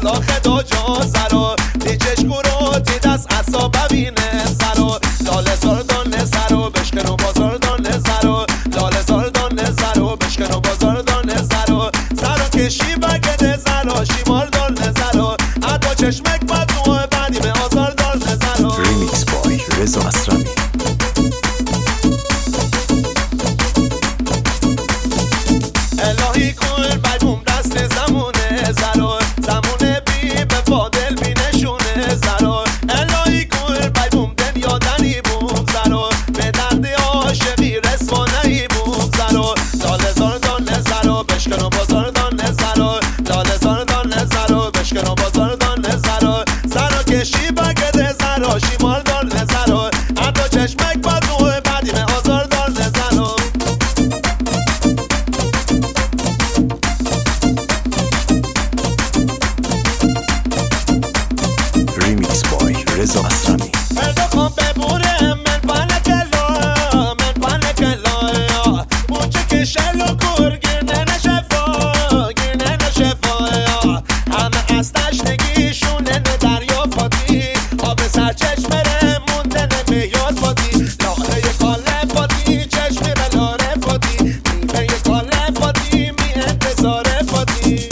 بالا خدا جا زرو دیچش کرو تی دست اصا ببینه زرو لاله زردان زرو بشکن و بازار دان زرو لاله زردان زرو بشکن و بازار دان زرو زرو کشی بگده زرو شیمال دان زرو حتی چشمک بدوه بعدی به آزار دان زرو. ریمیکس بای رضا اسرمی. الهی کن بایبوم دست زمونه زرو زمونه بی به فادل بی نشونه زرو الهی کن بایبوم دنیا دنی بوم زرو به درد عاشقی رسوانهی بوم زرو لاله زردان زرو بشکن و بازار دان زرو لاله زردان زرو بشکن و بازار دان زرو زرو کشی بگده زرو شیمال دان زرو حتی چشمک بدوه بعدی به آزار دان زرو. ریمیکس بای رضا اسرمی. مردم ببوره من پانه کلا موچه که شل و کور گرنه نشفا همه از تشنگیشونه دریا پاتی آب سر چشمه مونده نمیاد پاتی لاله کاله پاتی چشمی به لاره پاتی میوه کاله پاتی می انتظاره پاتی.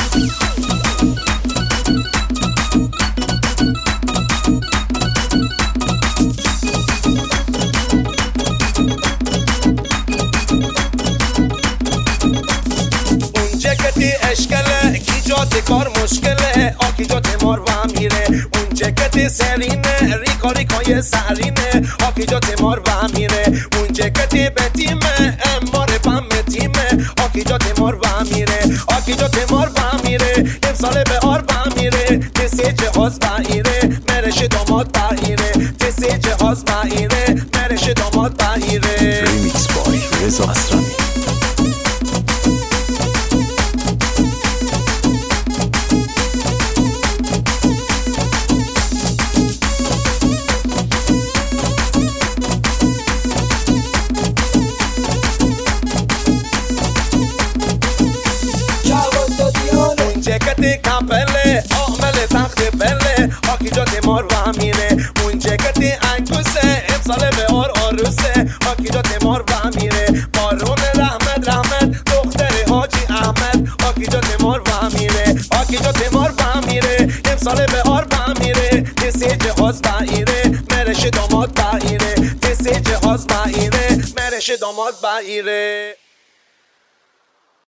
جکتی اشکله کی جاتی کار مشکله آکی جاتی مار و میره اون جکتی سرینه ریکا ریکای سرینه آکی جاتی مار و میره اون جکتی به تیمه امار بم تیمه آکی جاتی مار و میره آکی جاتی مار و میره امسال به آر و میره تسی جهاز بایره مرش داماد بایره تسی جهاز بایره مرش داماد بایره. ریمیکس بای رضا اسرمی. جکتی کپله آمل تخت بله آکی جاتی مار و میره اون جکتی انگوسه امسال به آر آروسه آکی جاتی مار و میره بارون رحمت دختر حاجی احمد آکی جاتی مار و میره آکی جاتی مار و میره امسال به آر و میره تسی جهاز بایره مرش داماد بایره تسی جهاز بایره مرش داماد بایره.